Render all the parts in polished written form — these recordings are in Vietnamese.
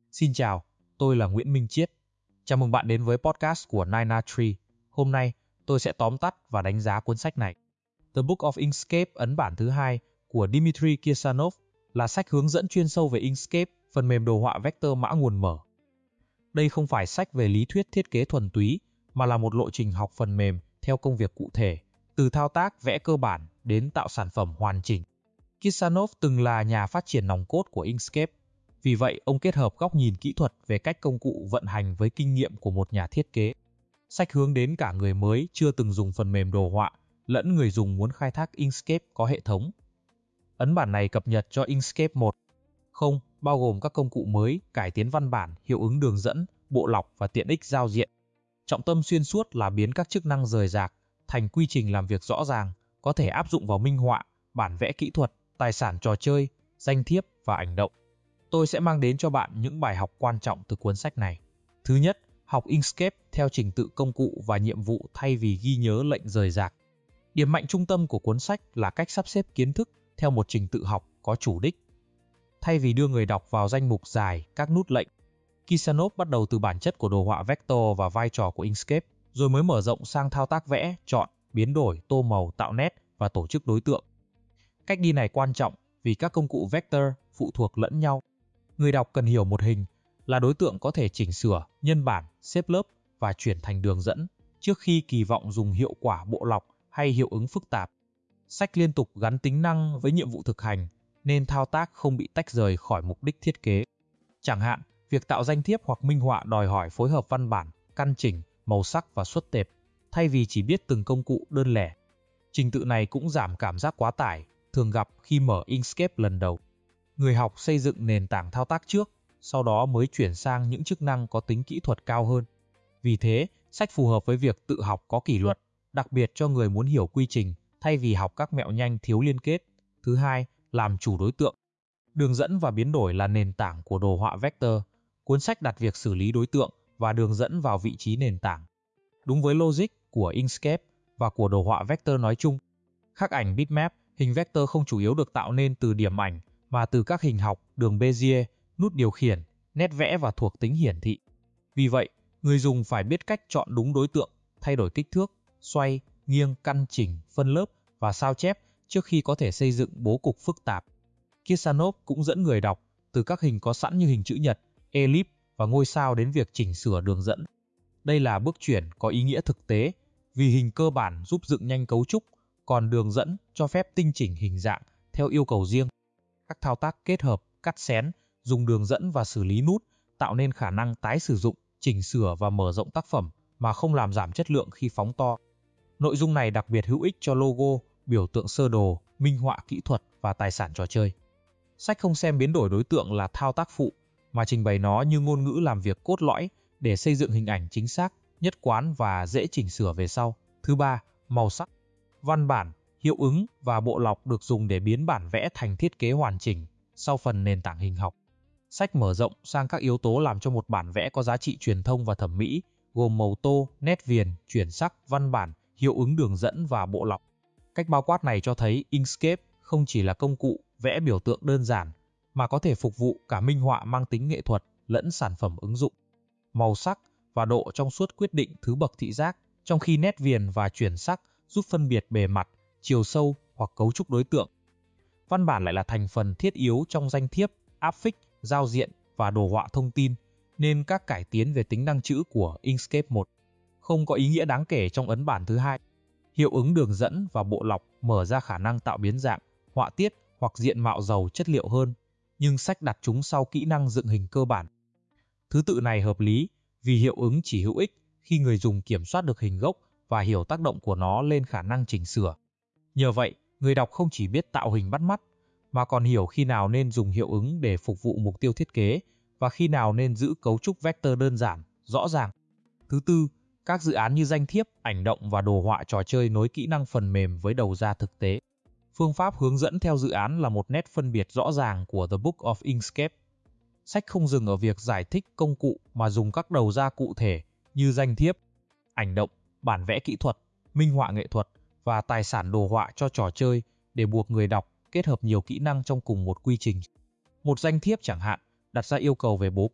Xin chào, tôi là Nguyễn Minh Chiết. Chào mừng bạn đến với podcast của Nina Tree. Hôm nay, tôi sẽ tóm tắt và đánh giá cuốn sách này. The Book of Inkscape ấn bản thứ 2 của Dmitry Kirsanov là sách hướng dẫn chuyên sâu về Inkscape, phần mềm đồ họa vector mã nguồn mở. Đây không phải sách về lý thuyết thiết kế thuần túy, mà là một lộ trình học phần mềm theo công việc cụ thể, từ thao tác vẽ cơ bản đến tạo sản phẩm hoàn chỉnh. Kirsanov từng là nhà phát triển nòng cốt của Inkscape. Vì vậy, ông kết hợp góc nhìn kỹ thuật về cách công cụ vận hành với kinh nghiệm của một nhà thiết kế. Sách hướng đến cả người mới chưa từng dùng phần mềm đồ họa, lẫn người dùng muốn khai thác Inkscape có hệ thống. Ấn bản này cập nhật cho Inkscape 1.0, bao gồm các công cụ mới, cải tiến văn bản, hiệu ứng đường dẫn, bộ lọc và tiện ích giao diện. Trọng tâm xuyên suốt là biến các chức năng rời rạc thành quy trình làm việc rõ ràng, có thể áp dụng vào minh họa, bản vẽ kỹ thuật, tài sản trò chơi, danh thiếp và ảnh động. Tôi sẽ mang đến cho bạn những bài học quan trọng từ cuốn sách này. Thứ nhất, học Inkscape theo trình tự công cụ và nhiệm vụ thay vì ghi nhớ lệnh rời rạc. Điểm mạnh trung tâm của cuốn sách là cách sắp xếp kiến thức theo một trình tự học có chủ đích. Thay vì đưa người đọc vào danh mục dài các nút lệnh, Kirsanov bắt đầu từ bản chất của đồ họa vector và vai trò của Inkscape, rồi mới mở rộng sang thao tác vẽ, chọn, biến đổi, tô màu, tạo nét và tổ chức đối tượng. Cách đi này quan trọng vì các công cụ vector phụ thuộc lẫn nhau. Người đọc cần hiểu một hình là đối tượng có thể chỉnh sửa, nhân bản, xếp lớp và chuyển thành đường dẫn trước khi kỳ vọng dùng hiệu quả bộ lọc hay hiệu ứng phức tạp. Sách liên tục gắn tính năng với nhiệm vụ thực hành nên thao tác không bị tách rời khỏi mục đích thiết kế. Chẳng hạn, việc tạo danh thiếp hoặc minh họa đòi hỏi phối hợp văn bản, căn chỉnh, màu sắc và xuất tệp, thay vì chỉ biết từng công cụ đơn lẻ. Trình tự này cũng giảm cảm giác quá tải, thường gặp khi mở Inkscape lần đầu. Người học xây dựng nền tảng thao tác trước, sau đó mới chuyển sang những chức năng có tính kỹ thuật cao hơn. Vì thế, sách phù hợp với việc tự học có kỷ luật, đặc biệt cho người muốn hiểu quy trình thay vì học các mẹo nhanh thiếu liên kết. Thứ hai, làm chủ đối tượng. Đường dẫn và biến đổi là nền tảng của đồ họa vector. Cuốn sách đặt việc xử lý đối tượng và đường dẫn vào vị trí nền tảng. Đúng với logic của Inkscape và của đồ họa vector nói chung. Khắc ảnh bitmap, hình vector không chủ yếu được tạo nên từ điểm ảnh, mà từ các hình học, đường Bezier, nút điều khiển, nét vẽ và thuộc tính hiển thị. Vì vậy, người dùng phải biết cách chọn đúng đối tượng, thay đổi kích thước, xoay, nghiêng, căn chỉnh, phân lớp và sao chép trước khi có thể xây dựng bố cục phức tạp. Kirsanov cũng dẫn người đọc từ các hình có sẵn như hình chữ nhật, ellipse và ngôi sao đến việc chỉnh sửa đường dẫn. Đây là bước chuyển có ý nghĩa thực tế vì hình cơ bản giúp dựng nhanh cấu trúc, còn đường dẫn cho phép tinh chỉnh hình dạng theo yêu cầu riêng. Các thao tác kết hợp, cắt xén, dùng đường dẫn và xử lý nút tạo nên khả năng tái sử dụng, chỉnh sửa và mở rộng tác phẩm mà không làm giảm chất lượng khi phóng to. Nội dung này đặc biệt hữu ích cho logo, biểu tượng sơ đồ, minh họa kỹ thuật và tài sản trò chơi. Sách không xem biến đổi đối tượng là thao tác phụ, mà trình bày nó như ngôn ngữ làm việc cốt lõi để xây dựng hình ảnh chính xác, nhất quán và dễ chỉnh sửa về sau. Thứ ba, màu sắc. Văn bản, hiệu ứng và bộ lọc được dùng để biến bản vẽ thành thiết kế hoàn chỉnh sau phần nền tảng hình học. Sách mở rộng sang các yếu tố làm cho một bản vẽ có giá trị truyền thông và thẩm mỹ, gồm màu tô, nét viền, chuyển sắc, văn bản, hiệu ứng đường dẫn và bộ lọc. Cách bao quát này cho thấy Inkscape không chỉ là công cụ vẽ biểu tượng đơn giản, mà có thể phục vụ cả minh họa mang tính nghệ thuật lẫn sản phẩm ứng dụng. Màu sắc và độ trong suốt quyết định thứ bậc thị giác, trong khi nét viền và chuyển sắc giúp phân biệt bề mặt, chiều sâu hoặc cấu trúc đối tượng. Văn bản lại là thành phần thiết yếu trong danh thiếp, áp phích, giao diện và đồ họa thông tin, nên các cải tiến về tính năng chữ của Inkscape 1 không có ý nghĩa đáng kể trong ấn bản thứ hai. Hiệu ứng đường dẫn và bộ lọc mở ra khả năng tạo biến dạng, họa tiết hoặc diện mạo giàu chất liệu hơn, nhưng sách đặt chúng sau kỹ năng dựng hình cơ bản. Thứ tự này hợp lý vì hiệu ứng chỉ hữu ích khi người dùng kiểm soát được hình gốc và hiểu tác động của nó lên khả năng chỉnh sửa. Nhờ vậy, người đọc không chỉ biết tạo hình bắt mắt, mà còn hiểu khi nào nên dùng hiệu ứng để phục vụ mục tiêu thiết kế và khi nào nên giữ cấu trúc vector đơn giản, rõ ràng. Thứ tư, các dự án như danh thiếp, ảnh động và đồ họa trò chơi nối kỹ năng phần mềm với đầu ra thực tế. Phương pháp hướng dẫn theo dự án là một nét phân biệt rõ ràng của The Book of Inkscape. Sách không dừng ở việc giải thích công cụ mà dùng các đầu ra cụ thể như danh thiếp, ảnh động, bản vẽ kỹ thuật, minh họa nghệ thuật và tài sản đồ họa cho trò chơi để buộc người đọc kết hợp nhiều kỹ năng trong cùng một quy trình. Một danh thiếp chẳng hạn đặt ra yêu cầu về bố cục,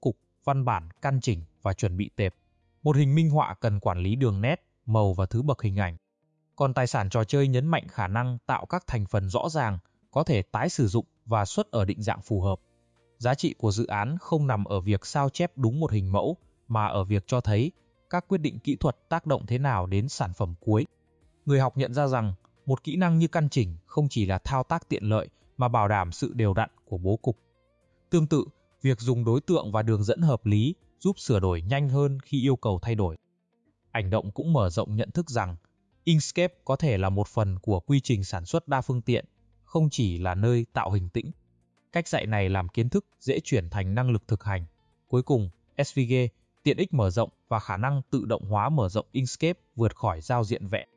văn bản, căn chỉnh và chuẩn bị tệp. Một hình minh họa cần quản lý đường nét, màu và thứ bậc hình ảnh. Còn tài sản trò chơi nhấn mạnh khả năng tạo các thành phần rõ ràng, có thể tái sử dụng và xuất ở định dạng phù hợp. Giá trị của dự án không nằm ở việc sao chép đúng một hình mẫu, mà ở việc cho thấy các quyết định kỹ thuật tác động thế nào đến sản phẩm cuối. Người học nhận ra rằng một kỹ năng như căn chỉnh không chỉ là thao tác tiện lợi mà bảo đảm sự đều đặn của bố cục. Tương tự, việc dùng đối tượng và đường dẫn hợp lý giúp sửa đổi nhanh hơn khi yêu cầu thay đổi. Ảnh động cũng mở rộng nhận thức rằng Inkscape có thể là một phần của quy trình sản xuất đa phương tiện, không chỉ là nơi tạo hình tĩnh. Cách dạy này làm kiến thức dễ chuyển thành năng lực thực hành. Cuối cùng, SVG, tiện ích mở rộng và khả năng tự động hóa mở rộng Inkscape vượt khỏi giao diện vẽ.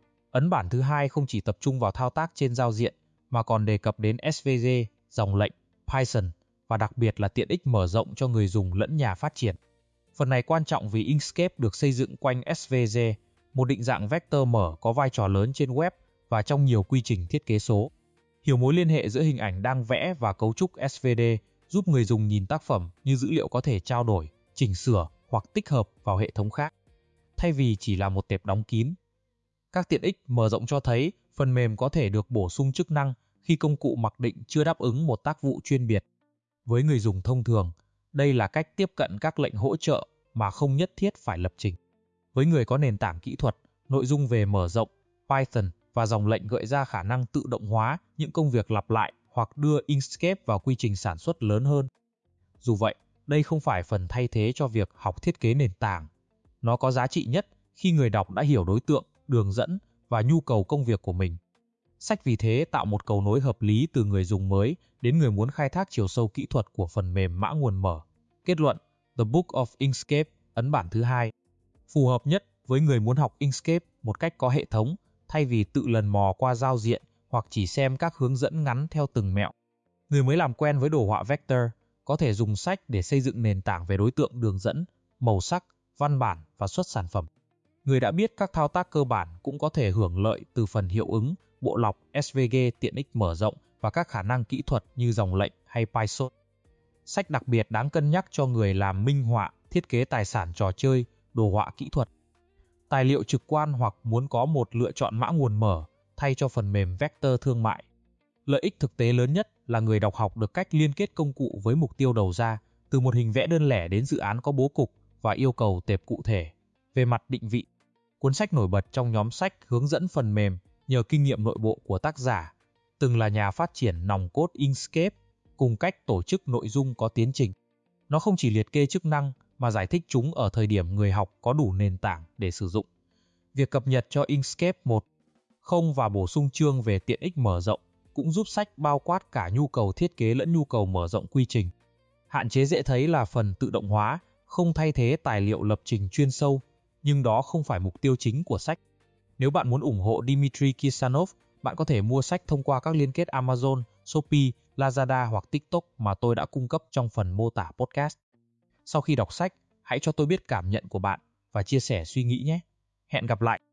Ấn bản thứ hai không chỉ tập trung vào thao tác trên giao diện, mà còn đề cập đến SVG, dòng lệnh, Python và đặc biệt là tiện ích mở rộng cho người dùng lẫn nhà phát triển. Phần này quan trọng vì Inkscape được xây dựng quanh SVG, một định dạng vector mở có vai trò lớn trên web và trong nhiều quy trình thiết kế số. Hiểu mối liên hệ giữa hình ảnh đang vẽ và cấu trúc SVD giúp người dùng nhìn tác phẩm như dữ liệu có thể trao đổi, chỉnh sửa hoặc tích hợp vào hệ thống khác, thay vì chỉ là một tệp đóng kín. Các tiện ích mở rộng cho thấy phần mềm có thể được bổ sung chức năng khi công cụ mặc định chưa đáp ứng một tác vụ chuyên biệt. Với người dùng thông thường, đây là cách tiếp cận các lệnh hỗ trợ mà không nhất thiết phải lập trình. Với người có nền tảng kỹ thuật, nội dung về mở rộng, Python và dòng lệnh gợi ra khả năng tự động hóa những công việc lặp lại hoặc đưa Inkscape vào quy trình sản xuất lớn hơn. Dù vậy, đây không phải phần thay thế cho việc học thiết kế nền tảng. Nó có giá trị nhất khi người đọc đã hiểu đối tượng, đường dẫn và nhu cầu công việc của mình. Sách vì thế tạo một cầu nối hợp lý từ người dùng mới đến người muốn khai thác chiều sâu kỹ thuật của phần mềm mã nguồn mở. Kết luận, The Book of Inkscape, ấn bản thứ hai, phù hợp nhất với người muốn học Inkscape một cách có hệ thống, thay vì tự lần mò qua giao diện hoặc chỉ xem các hướng dẫn ngắn theo từng mẹo. Người mới làm quen với đồ họa vector có thể dùng sách để xây dựng nền tảng về đối tượng đường dẫn, màu sắc, văn bản và xuất sản phẩm. Người đã biết các thao tác cơ bản cũng có thể hưởng lợi từ phần hiệu ứng, bộ lọc, SVG tiện ích mở rộng và các khả năng kỹ thuật như dòng lệnh hay Python. Sách đặc biệt đáng cân nhắc cho người làm minh họa, thiết kế tài sản trò chơi, đồ họa kỹ thuật. Tài liệu trực quan hoặc muốn có một lựa chọn mã nguồn mở thay cho phần mềm vector thương mại. Lợi ích thực tế lớn nhất là người đọc học được cách liên kết công cụ với mục tiêu đầu ra, từ một hình vẽ đơn lẻ đến dự án có bố cục và yêu cầu tệp cụ thể. Về mặt định vị, cuốn sách nổi bật trong nhóm sách hướng dẫn phần mềm nhờ kinh nghiệm nội bộ của tác giả, từng là nhà phát triển nòng cốt Inkscape, cùng cách tổ chức nội dung có tiến trình. Nó không chỉ liệt kê chức năng mà giải thích chúng ở thời điểm người học có đủ nền tảng để sử dụng. Việc cập nhật cho Inkscape 1.0 và bổ sung chương về tiện ích mở rộng cũng giúp sách bao quát cả nhu cầu thiết kế lẫn nhu cầu mở rộng quy trình. Hạn chế dễ thấy là phần tự động hóa không thay thế tài liệu lập trình chuyên sâu, nhưng đó không phải mục tiêu chính của sách. Nếu bạn muốn ủng hộ Dmitry Kirsanov, bạn có thể mua sách thông qua các liên kết Amazon, Shopee, Lazada hoặc TikTok mà tôi đã cung cấp trong phần mô tả podcast. Sau khi đọc sách, hãy cho tôi biết cảm nhận của bạn và chia sẻ suy nghĩ nhé. Hẹn gặp lại!